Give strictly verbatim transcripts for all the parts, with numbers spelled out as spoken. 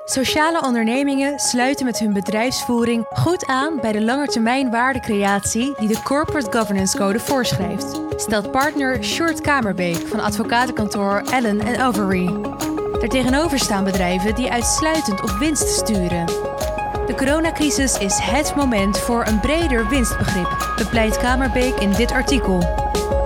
Sociale ondernemingen sluiten met hun bedrijfsvoering goed aan bij de langetermijn waardecreatie die de Corporate Governance Code voorschrijft, stelt partner Sjoerd Kamerbeek van advocatenkantoor Allen en Overy. Daartegenover staan bedrijven die uitsluitend op winst sturen. De coronacrisis is het moment voor een breder winstbegrip, bepleit Kamerbeek in dit artikel.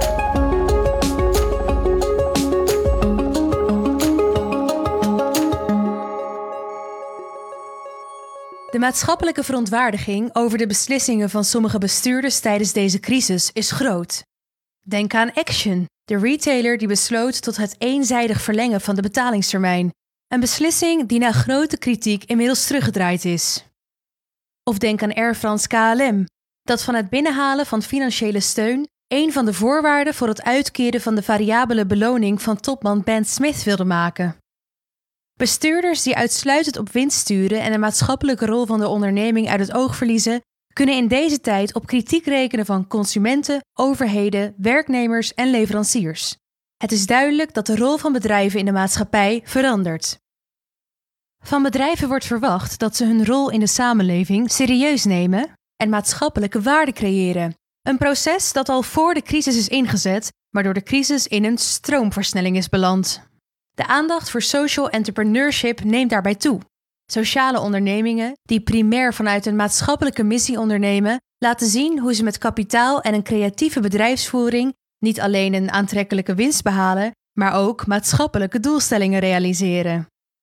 De maatschappelijke verontwaardiging over de beslissingen van sommige bestuurders tijdens deze crisis is groot. Denk aan Action, de retailer die besloot tot het eenzijdig verlengen van de betalingstermijn. Een beslissing die na grote kritiek inmiddels teruggedraaid is. Of denk aan Air France K L M, dat van het binnenhalen van financiële steun een van de voorwaarden voor het uitkeren van de variabele beloning van topman Ben Smith wilde maken. Bestuurders die uitsluitend op winst sturen en de maatschappelijke rol van de onderneming uit het oog verliezen, kunnen in deze tijd op kritiek rekenen van consumenten, overheden, werknemers en leveranciers. Het is duidelijk dat de rol van bedrijven in de maatschappij verandert. Van bedrijven wordt verwacht dat ze hun rol in de samenleving serieus nemen en maatschappelijke waarde creëren. Een proces dat al voor de crisis is ingezet, maar door de crisis in een stroomversnelling is beland. De aandacht voor social entrepreneurship neemt daarbij toe. Sociale ondernemingen, die primair vanuit een maatschappelijke missie ondernemen, laten zien hoe ze met kapitaal en een creatieve bedrijfsvoering niet alleen een aantrekkelijke winst behalen, maar ook maatschappelijke doelstellingen realiseren.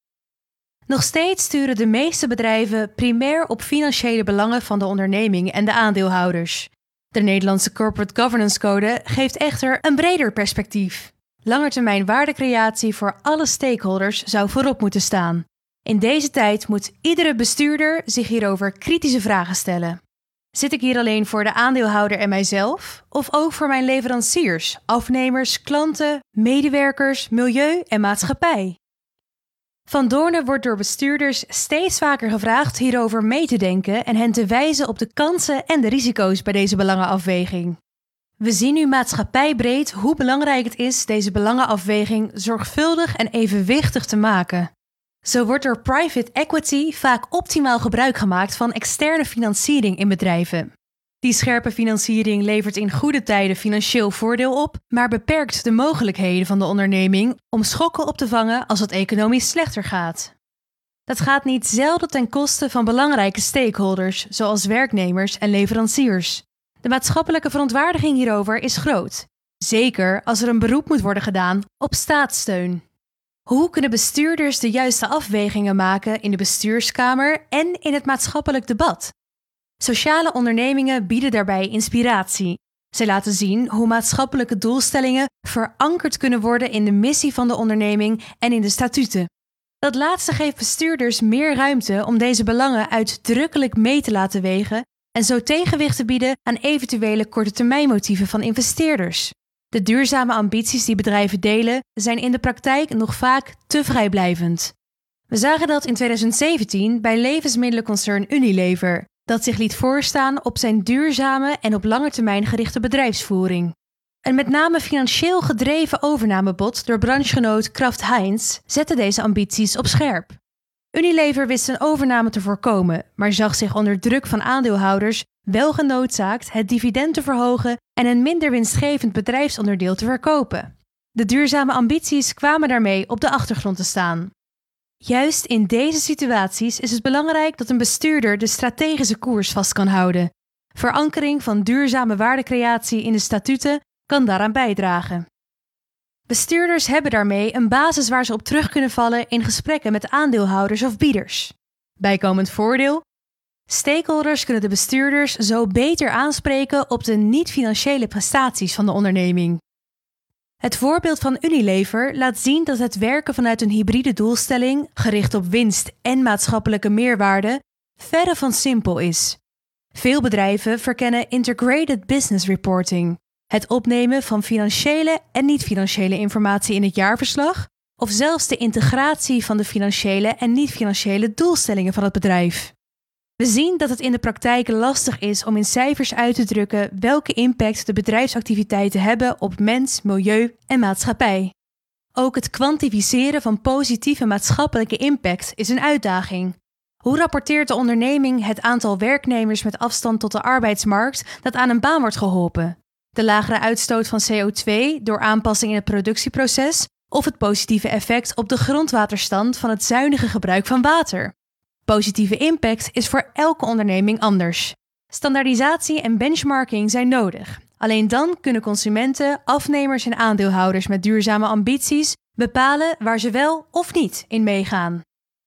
Nog steeds sturen de meeste bedrijven primair op financiële belangen van de onderneming en de aandeelhouders. De Nederlandse Corporate Governance Code geeft echter een breder perspectief. Langetermijn waardecreatie voor alle stakeholders zou voorop moeten staan. In deze tijd moet iedere bestuurder zich hierover kritische vragen stellen. Zit ik hier alleen voor de aandeelhouder en mijzelf, of ook voor mijn leveranciers, afnemers, klanten, medewerkers, milieu en maatschappij? Van Doornen wordt door bestuurders steeds vaker gevraagd hierover mee te denken en hen te wijzen op de kansen en de risico's bij deze belangenafweging. We zien nu maatschappijbreed hoe belangrijk het is deze belangenafweging zorgvuldig en evenwichtig te maken. Zo wordt door private equity vaak optimaal gebruik gemaakt van externe financiering in bedrijven. Die scherpe financiering levert in goede tijden financieel voordeel op, maar beperkt de mogelijkheden van de onderneming om schokken op te vangen als het economisch slechter gaat. Dat gaat niet zelden ten koste van belangrijke stakeholders, zoals werknemers en leveranciers. De maatschappelijke verontwaardiging hierover is groot, zeker als er een beroep moet worden gedaan op staatssteun. Hoe kunnen bestuurders de juiste afwegingen maken in de bestuurskamer en in het maatschappelijk debat? Sociale ondernemingen bieden daarbij inspiratie. Zij laten zien hoe maatschappelijke doelstellingen verankerd kunnen worden in de missie van de onderneming en in de statuten. Dat laatste geeft bestuurders meer ruimte om deze belangen uitdrukkelijk mee te laten wegen en zo tegenwicht te bieden aan eventuele kortetermijnmotieven van investeerders. De duurzame ambities die bedrijven delen zijn in de praktijk nog vaak te vrijblijvend. We zagen dat in twintig zeventien bij levensmiddelenconcern Unilever, dat zich liet voorstaan op zijn duurzame en op lange termijn gerichte bedrijfsvoering. Een met name financieel gedreven overnamebod door branchegenoot Kraft Heinz zette deze ambities op scherp. Unilever wist een overname te voorkomen, maar zag zich onder druk van aandeelhouders wel genoodzaakt het dividend te verhogen en een minder winstgevend bedrijfsonderdeel te verkopen. De duurzame ambities kwamen daarmee op de achtergrond te staan. Juist in deze situaties is het belangrijk dat een bestuurder de strategische koers vast kan houden. Verankering van duurzame waardecreatie in de statuten kan daaraan bijdragen. Bestuurders hebben daarmee een basis waar ze op terug kunnen vallen in gesprekken met aandeelhouders of bieders. Bijkomend voordeel: stakeholders kunnen de bestuurders zo beter aanspreken op de niet-financiële prestaties van de onderneming. Het voorbeeld van Unilever laat zien dat het werken vanuit een hybride doelstelling, gericht op winst en maatschappelijke meerwaarde, verre van simpel is. Veel bedrijven verkennen Integrated Business Reporting, het opnemen van financiële en niet-financiële informatie in het jaarverslag, of zelfs de integratie van de financiële en niet-financiële doelstellingen van het bedrijf. We zien dat het in de praktijk lastig is om in cijfers uit te drukken welke impact de bedrijfsactiviteiten hebben op mens, milieu en maatschappij. Ook het kwantificeren van positieve maatschappelijke impact is een uitdaging. Hoe rapporteert de onderneming het aantal werknemers met afstand tot de arbeidsmarkt dat aan een baan wordt geholpen? De lagere uitstoot van C O twee door aanpassing in het productieproces of het positieve effect op de grondwaterstand van het zuinige gebruik van water? Positieve impact is voor elke onderneming anders. Standaardisatie en benchmarking zijn nodig. Alleen dan kunnen consumenten, afnemers en aandeelhouders met duurzame ambities bepalen waar ze wel of niet in meegaan.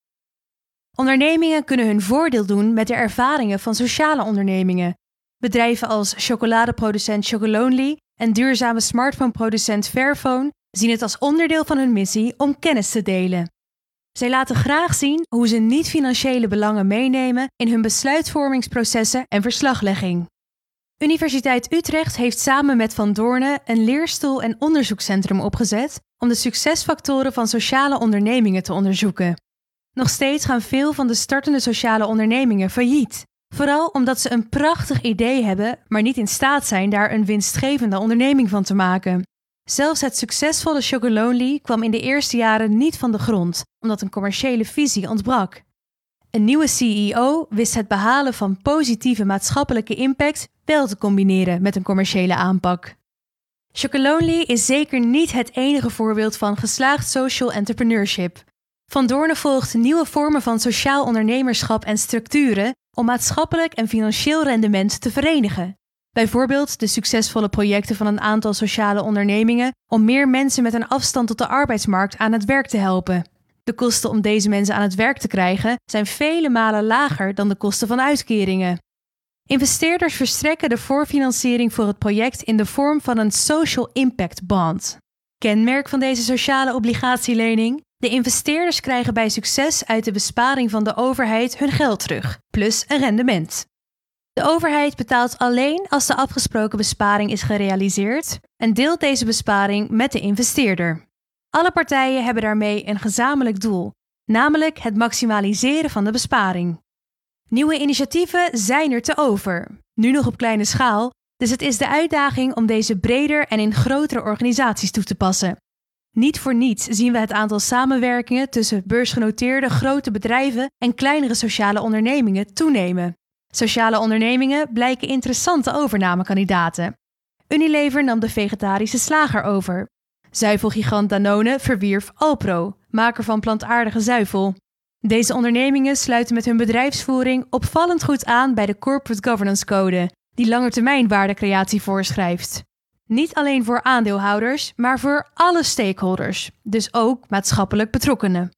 Ondernemingen kunnen hun voordeel doen met de ervaringen van sociale ondernemingen. Bedrijven als chocoladeproducent Chocolonely en duurzame smartphoneproducent Fairphone zien het als onderdeel van hun missie om kennis te delen. Zij laten graag zien hoe ze niet-financiële belangen meenemen in hun besluitvormingsprocessen en verslaglegging. Universiteit Utrecht heeft samen met Van Doorne een leerstoel- en onderzoekscentrum opgezet om de succesfactoren van sociale ondernemingen te onderzoeken. Nog steeds gaan veel van de startende sociale ondernemingen failliet. Vooral omdat ze een prachtig idee hebben, maar niet in staat zijn daar een winstgevende onderneming van te maken. Zelfs het succesvolle Chocolonely kwam in de eerste jaren niet van de grond, omdat een commerciële visie ontbrak. Een nieuwe C E O wist het behalen van positieve maatschappelijke impact wel te combineren met een commerciële aanpak. Chocolonely is zeker niet het enige voorbeeld van geslaagd social entrepreneurship. Van Doorne volgt nieuwe vormen van sociaal ondernemerschap en structuren om maatschappelijk en financieel rendement te verenigen. Bijvoorbeeld de succesvolle projecten van een aantal sociale ondernemingen om meer mensen met een afstand tot de arbeidsmarkt aan het werk te helpen. De kosten om deze mensen aan het werk te krijgen zijn vele malen lager dan de kosten van uitkeringen. Investeerders verstrekken de voorfinanciering voor het project in de vorm van een Social Impact Bond. Kenmerk van deze sociale obligatielening: de investeerders krijgen bij succes uit de besparing van de overheid hun geld terug, plus een rendement. De overheid betaalt alleen als de afgesproken besparing is gerealiseerd en deelt deze besparing met de investeerder. Alle partijen hebben daarmee een gezamenlijk doel, namelijk het maximaliseren van de besparing. Nieuwe initiatieven zijn er te over, nu nog op kleine schaal, dus het is de uitdaging om deze breder en in grotere organisaties toe te passen. Niet voor niets zien we het aantal samenwerkingen tussen beursgenoteerde grote bedrijven en kleinere sociale ondernemingen toenemen. Sociale ondernemingen blijken interessante overnamekandidaten. Unilever nam de vegetarische slager over. Zuivelgigant Danone verwierf Alpro, maker van plantaardige zuivel. Deze ondernemingen sluiten met hun bedrijfsvoering opvallend goed aan bij de Corporate Governance Code, die langetermijnwaardecreatie voorschrijft. Niet alleen voor aandeelhouders, maar voor alle stakeholders, dus ook maatschappelijk betrokkenen.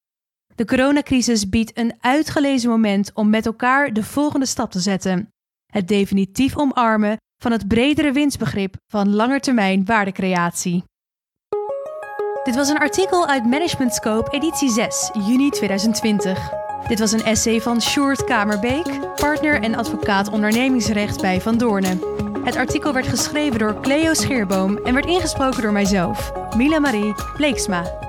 De coronacrisis biedt een uitgelezen moment om met elkaar de volgende stap te zetten: het definitief omarmen van het bredere winstbegrip van langetermijn waardecreatie. Dit was een artikel uit Management Scope editie zes, juni tweeduizend twintig. Dit was een essay van Sjoerd Kamerbeek, partner en advocaat ondernemingsrecht bij Van Doorne. Het artikel werd geschreven door Cleo Scheerboom en werd ingesproken door mijzelf, Mila Marie Bleeksma.